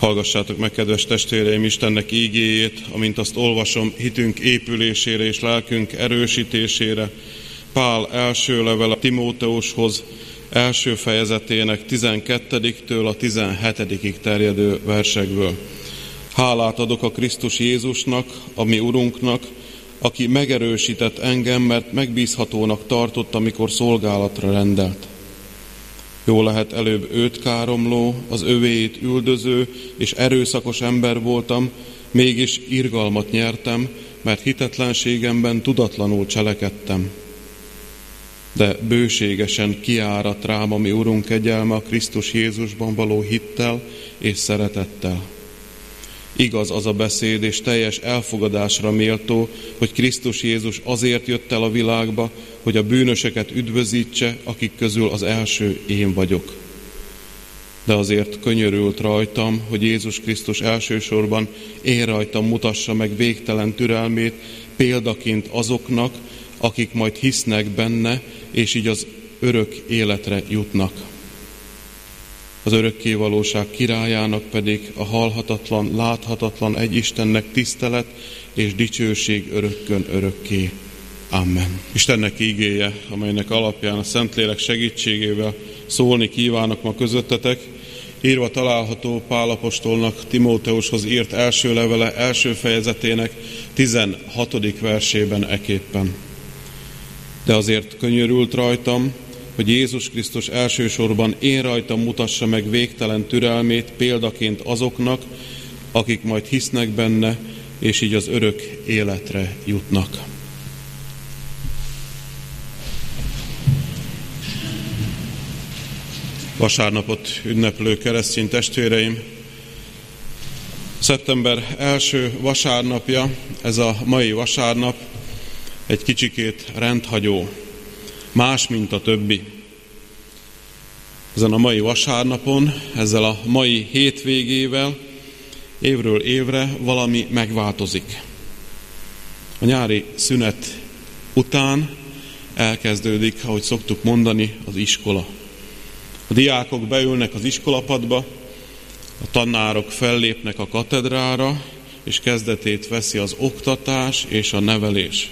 Hallgassátok meg, kedves testvéreim, Istennek ígéjét, amint azt olvasom, hitünk épülésére és lelkünk erősítésére. Pál első levele Timóteushoz, első fejezetének 12-től a 17-ig terjedő versekből. Hálát adok a Krisztus Jézusnak, a mi Urunknak, aki megerősített engem, mert megbízhatónak tartott, amikor szolgálatra rendelt. Jó lehet, előbb őt káromló, az övéit üldöző és erőszakos ember voltam, mégis irgalmat nyertem, mert hitetlenségemben tudatlanul cselekedtem. De bőségesen kiáradt rám a mi Urunk kegyelme a Krisztus Jézusban való hittel és szeretettel. Igaz az a beszéd, és teljes elfogadásra méltó, hogy Krisztus Jézus azért jött el a világba, hogy a bűnöseket üdvözítse, akik közül az első én vagyok. De azért könyörült rajtam, hogy Jézus Krisztus elsősorban én rajtam mutassa meg végtelen türelmét, példaként azoknak, akik majd hisznek benne, és így az örök életre jutnak. Az örökkévalóság királyának pedig a halhatatlan, láthatatlan egy Istennek tisztelet és dicsőség örökkön örökké. Amen. Istennek ígéje, amelynek alapján a Szentlélek segítségével szólni kívánok ma közöttetek, írva található Pál apostolnak Timóteushoz írt első levele első fejezetének 16. versében eképpen. De azért könyörült rajtam, hogy Jézus Krisztus elsősorban én rajtam mutassa meg végtelen türelmét példaként azoknak, akik majd hisznek benne, és így az örök életre jutnak. Vasárnapot ünneplő keresztény testvéreim, szeptember első vasárnapja, ez a mai vasárnap egy kicsikét rendhagyó, más, mint a többi. Ezen a mai vasárnapon, ezzel a mai hétvégével évről évre valami megváltozik. A nyári szünet után elkezdődik, ahogy szoktuk mondani, az iskola. A diákok beülnek az iskolapadba, a tanárok fellépnek a katedrára, és kezdetét veszi az oktatás és a nevelés.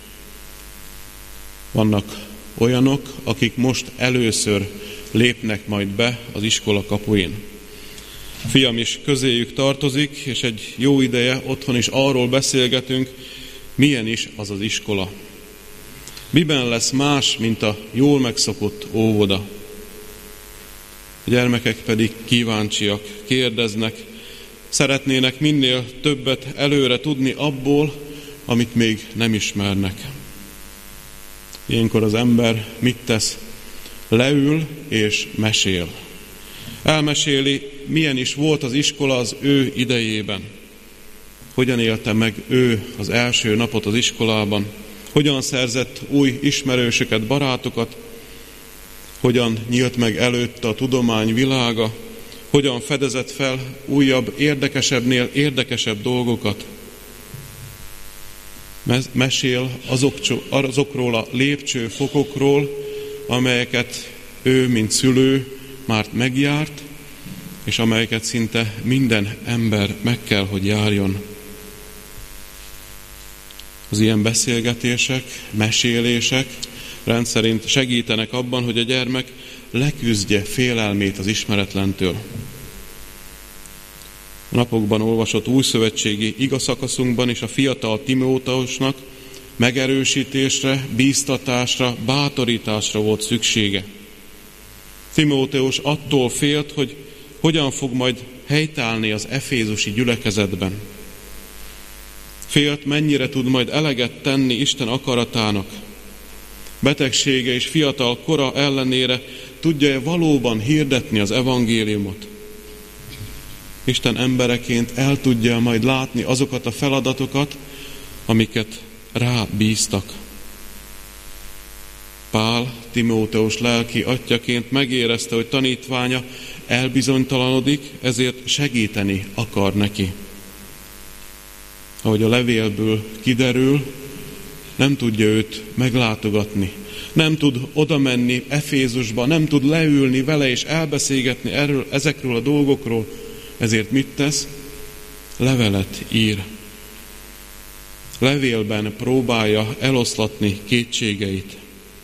Vannak olyanok, akik most először lépnek majd be az iskola kapuin. Fiam is közéjük tartozik, és egy jó ideje otthon is arról beszélgetünk, milyen is az az iskola. Miben lesz más, mint a jól megszokott óvoda. A gyermekek pedig kíváncsiak, kérdeznek, szeretnének minél többet előre tudni abból, amit még nem ismernek. Ilyenkor az ember mit tesz? Leül és mesél. Elmeséli, milyen is volt az iskola az ő idejében. Hogyan élte meg ő az első napot az iskolában. Hogyan szerzett új ismerősöket, barátokat. Hogyan nyílt meg előtte a tudomány világa. Hogyan fedezett fel újabb, érdekesebbnél érdekesebb dolgokat. Mesél azokról a lépcsőfokokról, amelyeket ő, mint szülő, már megjárt, és amelyeket szinte minden ember meg kell, hogy járjon. Az ilyen beszélgetések, mesélések rendszerint segítenek abban, hogy a gyermek leküzdje félelmét az ismeretlentől. A napokban olvasott újszövetségi igaszakaszunkban is a fiatal Timóteusnak megerősítésre, bíztatásra, bátorításra volt szüksége. Timóteus attól félt, hogy hogyan fog majd helytállni az efézusi gyülekezetben. Félt, mennyire tud majd eleget tenni Isten akaratának. Betegsége és fiatal kora ellenére tudja-e valóban hirdetni az evangéliumot. Isten embereként el tudja majd látni azokat a feladatokat, amiket rábíztak. Pál, Timóteus lelki atyjaként megérezte, hogy tanítványa elbizonytalanodik, ezért segíteni akar neki. Ahogy a levélből kiderül, nem tudja őt meglátogatni, nem tud oda menni Efézusba, nem tud leülni vele és elbeszélgetni ezekről a dolgokról, Ezért mit tesz? Levelet ír. Levélben próbálja eloszlatni kétségeit.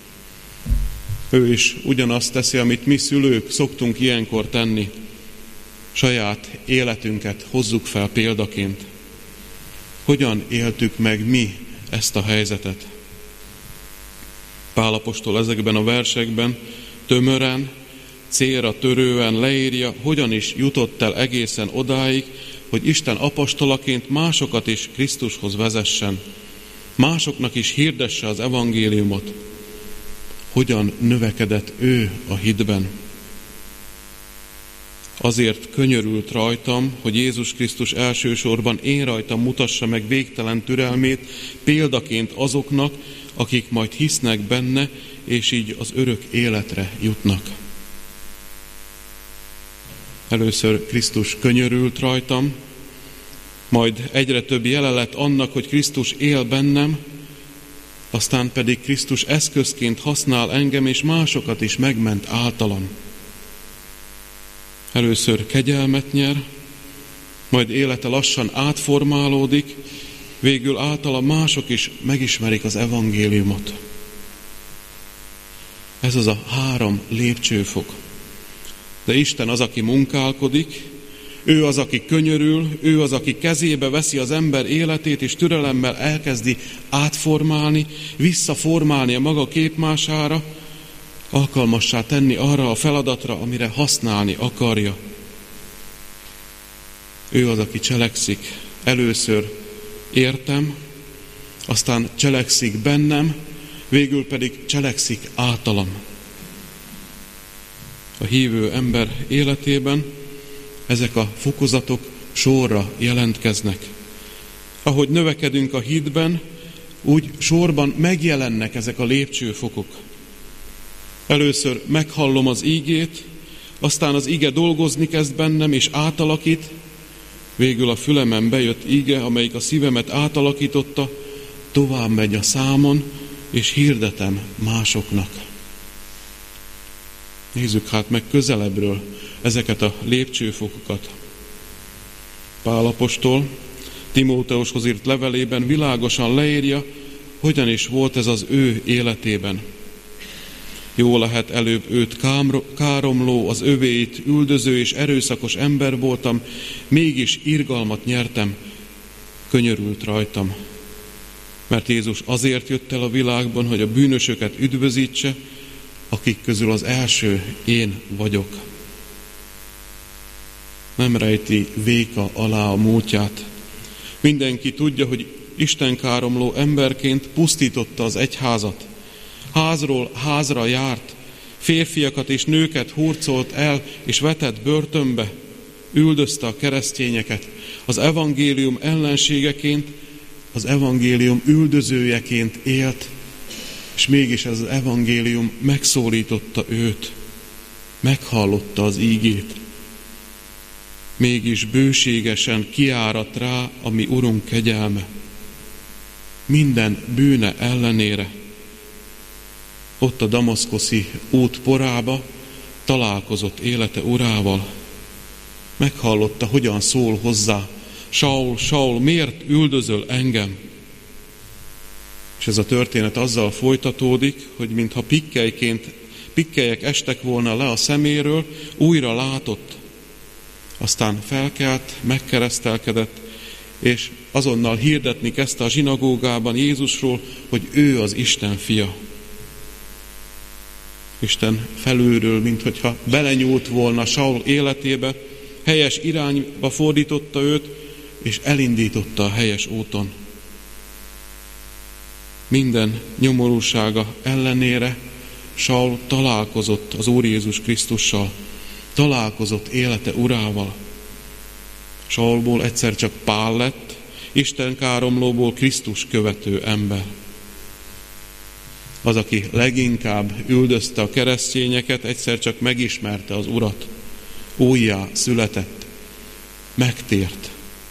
Ő is ugyanazt teszi, amit mi szülők szoktunk ilyenkor tenni. Saját életünket hozzuk fel példaként. Hogyan éltük meg mi ezt a helyzetet? Pál apostol ezekben a versekben tömören, célra törően leírja, hogyan is jutott el egészen odáig, hogy Isten apostolaként másokat is Krisztushoz vezessen, másoknak is hirdesse az evangéliumot. Hogyan növekedett ő a hitben. Azért könyörült rajtam, hogy Jézus Krisztus elsősorban én rajtam mutassa meg végtelen türelmét példaként azoknak, akik majd hisznek benne, és így az örök életre jutnak. Először Krisztus könyörült rajtam, majd egyre több jele lett annak, hogy Krisztus él bennem, aztán pedig Krisztus eszközként használ engem, és másokat is megment általam. Először kegyelmet nyer, majd élete lassan átformálódik, végül általa mások is megismerik az evangéliumot. Ez az a 3 lépcsőfok. De Isten az, aki munkálkodik, ő az, aki könyörül, ő az, aki kezébe veszi az ember életét, és türelemmel elkezdi átformálni, visszaformálni a maga képmására, alkalmassá tenni arra a feladatra, amire használni akarja. Ő az, aki cselekszik. Először értem, aztán cselekszik bennem, végül pedig cselekszik általam. A hívő ember életében ezek a fokozatok sorra jelentkeznek. Ahogy növekedünk a hitben, úgy sorban megjelennek ezek a lépcsőfokok. Először meghallom az ígét, aztán az ige dolgozni kezd bennem és átalakít, végül a fülemen bejött íge, amelyik a szívemet átalakította, tovább megy a számon, és hirdetem másoknak. Nézzük hát meg közelebbről ezeket a lépcsőfokokat. Pál apostol Timóteushoz írt levelében világosan leírja, hogyan is volt ez az ő életében. Jó lehet, előbb őt káromló, az övéit üldöző és erőszakos ember voltam, mégis irgalmat nyertem, könyörült rajtam. Mert Jézus azért jött el a világban, hogy a bűnösöket üdvözítse, akik közül az első én vagyok. Nem rejti véka alá a múltját. Mindenki tudja, hogy istenkáromló emberként pusztította az egyházat. Házról házra járt, férfiakat és nőket hurcolt el és vetett börtönbe, üldözte a keresztényeket. Az evangélium ellenségeként, az evangélium üldözőjeként élt, és mégis ez az evangélium megszólította őt, meghallotta az ígét. Mégis bőségesen kiáradt rá a mi Urunk kegyelme. Minden bűne ellenére. Ott a damaszkuszi út porába találkozott élete urával. Meghallotta, hogyan szól hozzá: Saul, Saul, miért üldözöl engem? És ez a történet azzal folytatódik, hogy mintha pikkelyek estek volna le a szeméről, újra látott. Aztán felkelt, megkeresztelkedett, és azonnal hirdetni kezdte a zsinagógában Jézusról, hogy ő az Isten fia. Isten felülről, minthogyha belenyúlt volna Saul életébe, helyes irányba fordította őt, és elindította a helyes úton. Minden nyomorúsága ellenére Saul találkozott az Úr Jézus Krisztussal, találkozott élete urával. Saulból egyszer csak Pál lett, Isten káromlóból Krisztus követő ember. Az, aki leginkább üldözte a keresztényeket, egyszer csak megismerte az Urat. Újjá született, megtért.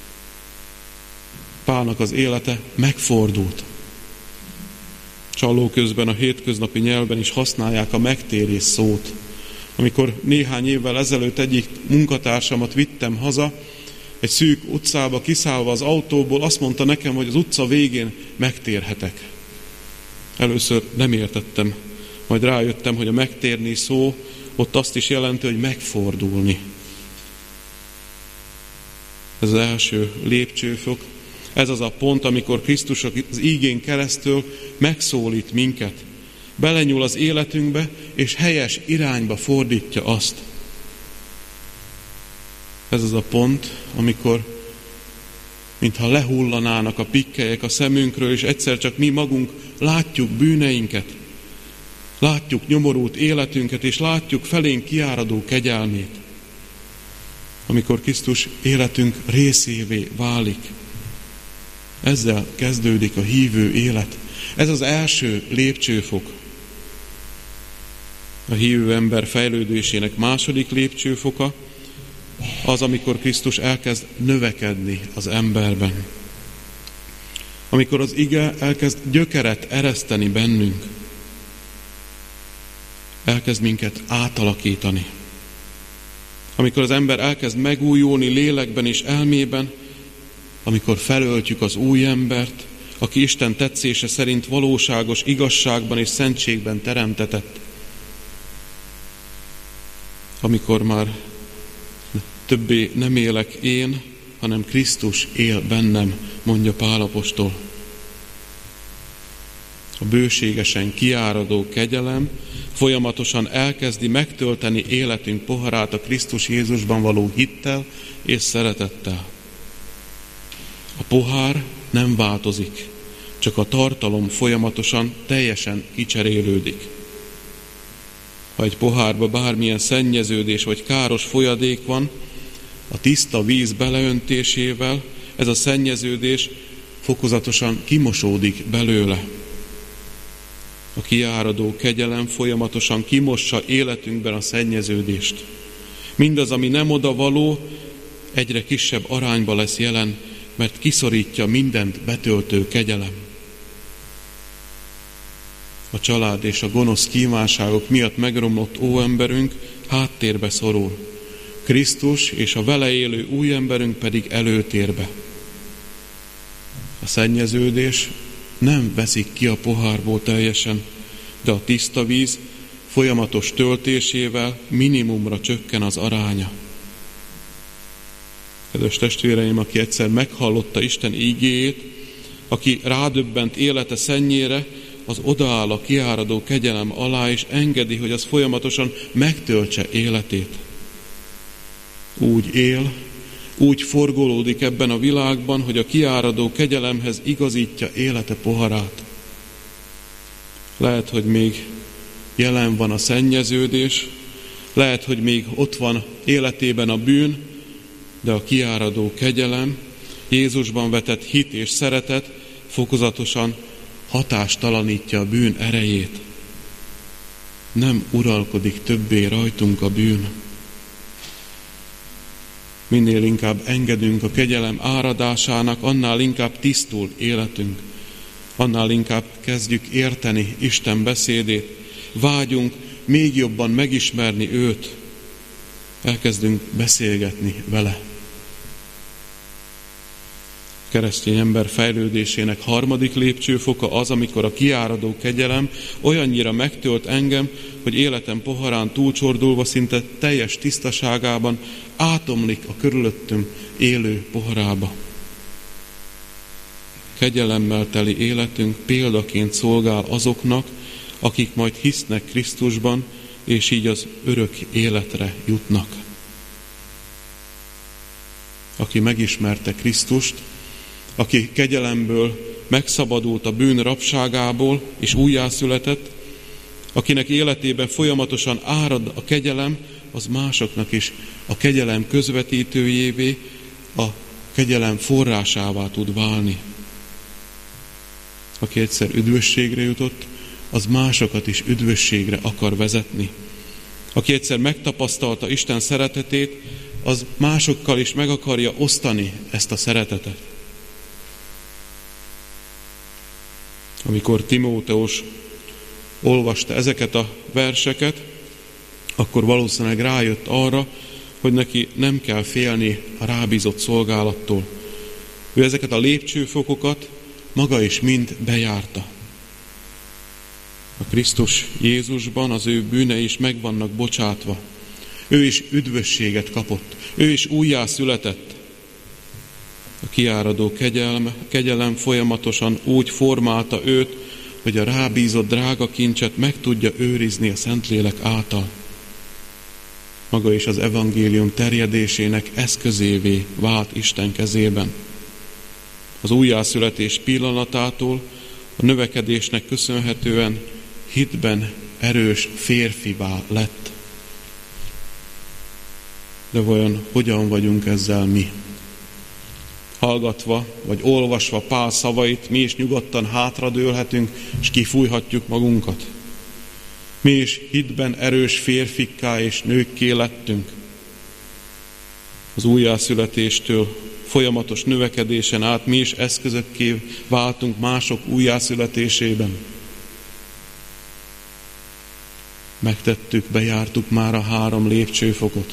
Pálnak az élete megfordult. Csaló közben a hétköznapi nyelven is használják a megtérés szót. Amikor néhány évvel ezelőtt egyik munkatársamat vittem haza, egy szűk utcába kiszállva az autóból, azt mondta nekem, hogy az utca végén megtérhetek. Először nem értettem, majd rájöttem, hogy a megtérni szó ott azt is jelenti, hogy megfordulni. Ez az első lépcsőfok. Ez az a pont, amikor Krisztus az ígén keresztül megszólít minket. Belenyúl az életünkbe, és helyes irányba fordítja azt. Ez az a pont, amikor mintha lehullanának a pikkelyek a szemünkről, és egyszer csak mi magunk látjuk bűneinket, látjuk nyomorult életünket, és látjuk felénk kiáradó kegyelmét. Amikor Krisztus életünk részévé válik. Ezzel kezdődik a hívő élet. Ez az első lépcsőfok. A hívő ember fejlődésének második lépcsőfoka az, amikor Krisztus elkezd növekedni az emberben. Amikor az ige elkezd gyökeret ereszteni bennünk. Elkezd minket átalakítani. Amikor az ember elkezd megújulni lélekben és elmében, amikor felöltjük az új embert, aki Isten tetszése szerint valóságos igazságban és szentségben teremtetett. Amikor már többé nem élek én, hanem Krisztus él bennem, mondja Pál apostol. A bőségesen kiáradó kegyelem folyamatosan elkezdi megtölteni életünk poharát a Krisztus Jézusban való hittel és szeretettel. A pohár nem változik, csak a tartalom folyamatosan teljesen kicserélődik. Ha egy pohárba bármilyen szennyeződés vagy káros folyadék van, a tiszta víz beleöntésével ez a szennyeződés fokozatosan kimosódik belőle. A kiáradó kegyelem folyamatosan kimossa életünkben a szennyeződést. Mindaz, ami nem odavaló, egyre kisebb arányba lesz jelen, mert kiszorítja mindent betöltő kegyelem. A család és a gonosz kívánságok miatt megromlott óemberünk háttérbe szorul. Krisztus és a vele élő új emberünk pedig előtérbe. A szennyeződés nem veszik ki a pohárból teljesen, de a tiszta víz folyamatos töltésével minimumra csökken az aránya. Kedves testvéreim, aki egyszer meghallotta Isten ígéjét, aki rádöbbent élete szennyére, az odaáll a kiáradó kegyelem alá, és engedi, hogy az folyamatosan megtöltse életét. Úgy él, úgy forgolódik ebben a világban, hogy a kiáradó kegyelemhez igazítja élete poharát. Lehet, hogy még jelen van a szennyeződés, lehet, hogy még ott van életében a bűn, de a kiáradó kegyelem, Jézusban vetett hit és szeretet fokozatosan hatástalanítja a bűn erejét. Nem uralkodik többé rajtunk a bűn. Minél inkább engedünk a kegyelem áradásának, annál inkább tisztul életünk. Annál inkább kezdjük érteni Isten beszédét, vágyunk még jobban megismerni őt. Elkezdünk beszélgetni vele. A keresztény ember fejlődésének harmadik lépcsőfoka az, amikor a kiáradó kegyelem olyannyira megtölt engem, hogy életem poharán túlcsordulva szinte teljes tisztaságában átomlik a körülöttünk élő poharába. Kegyelemmel teli életünk példaként szolgál azoknak, akik majd hisznek Krisztusban, és így az örök életre jutnak. Aki megismerte Krisztust, aki kegyelemből megszabadult a bűn rabságából és újjászületett, akinek életében folyamatosan árad a kegyelem, az másoknak is a kegyelem közvetítőjévé, a kegyelem forrásává tud válni. Aki egyszer üdvösségre jutott, az másokat is üdvösségre akar vezetni. Aki egyszer megtapasztalta Isten szeretetét, az másokkal is meg akarja osztani ezt a szeretetet. Amikor Timóteus olvasta ezeket a verseket, akkor valószínűleg rájött arra, hogy neki nem kell félni a rábízott szolgálattól. Ő ezeket a lépcsőfokokat maga is mind bejárta. A Krisztus Jézusban az ő bűnei is meg vannak bocsátva. Ő is üdvösséget kapott. Ő is újjá született. A kiáradó kegyelem folyamatosan úgy formálta őt, hogy a rábízott drága kincset meg tudja őrizni a Szentlélek által. Maga is az evangélium terjedésének eszközévé vált Isten kezében. Az újjászületés pillanatától a növekedésnek köszönhetően hitben erős férfivá lett. De vajon hogyan vagyunk ezzel mi? Hallgatva vagy olvasva Pál szavait, mi is nyugodtan hátradőlhetünk, és kifújhatjuk magunkat. Mi is hitben erős férfikká és nőkké lettünk. Az újjászületéstől folyamatos növekedésen át mi is eszközökké váltunk mások újjászületésében. Megtettük, bejártuk már a 3 lépcsőfokot.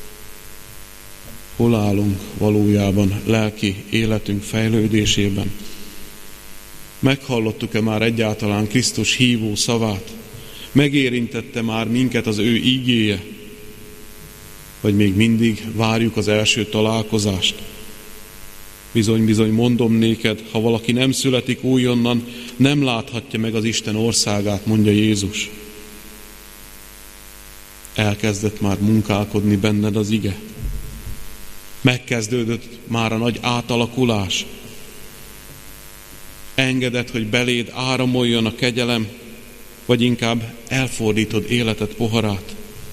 Hol állunk valójában lelki életünk fejlődésében? Meghallottuk-e már egyáltalán Krisztus hívó szavát? Megérintette már minket az ő ígéje? Vagy még mindig várjuk az első találkozást? Bizony, mondom néked, ha valaki nem születik újonnan, nem láthatja meg az Isten országát, mondja Jézus. Elkezdett már munkálkodni benned az ige? Megkezdődött már a nagy átalakulás? Engeded, hogy beléd áramoljon a kegyelem, vagy inkább elfordítod életed poharát?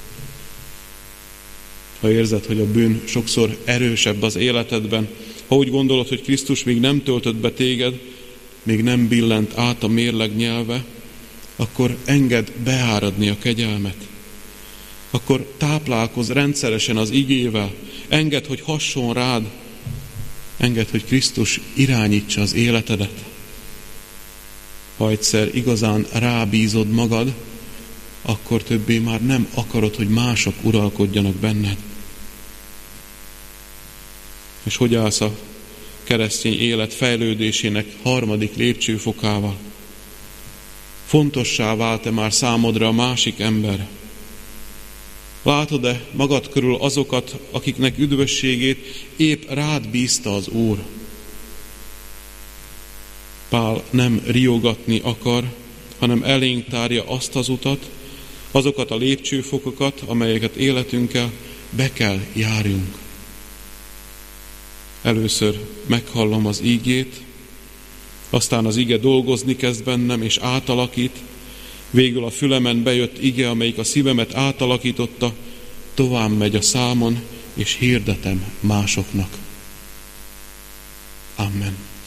Ha érzed, hogy a bűn sokszor erősebb az életedben, ha úgy gondolod, hogy Krisztus még nem töltött be téged, még nem billent át a mérleg nyelve, akkor engedd beáradni a kegyelmet. Akkor táplálkozz rendszeresen az igével, engedd, hogy hasson rád, engedd, hogy Krisztus irányítsa az életedet. Ha egyszer igazán rábízod magad, akkor többé már nem akarod, hogy mások uralkodjanak benned. És hogy állsz a keresztény élet fejlődésének 3. lépcsőfokával? Fontossá vált-e már számodra a másik ember? Látod-e magad körül azokat, akiknek üdvösségét épp rád bízta az Úr? Pál nem riogatni akar, hanem elénk tárja azt az utat, azokat a lépcsőfokokat, amelyeket életünkkel be kell járjunk. Először meghallom az ígét, aztán az ige dolgozni kezd bennem és átalakít, végül a fülemen bejött ige, amelyik a szívemet átalakította, tovább megy a számon, és hirdetem másoknak. Amen.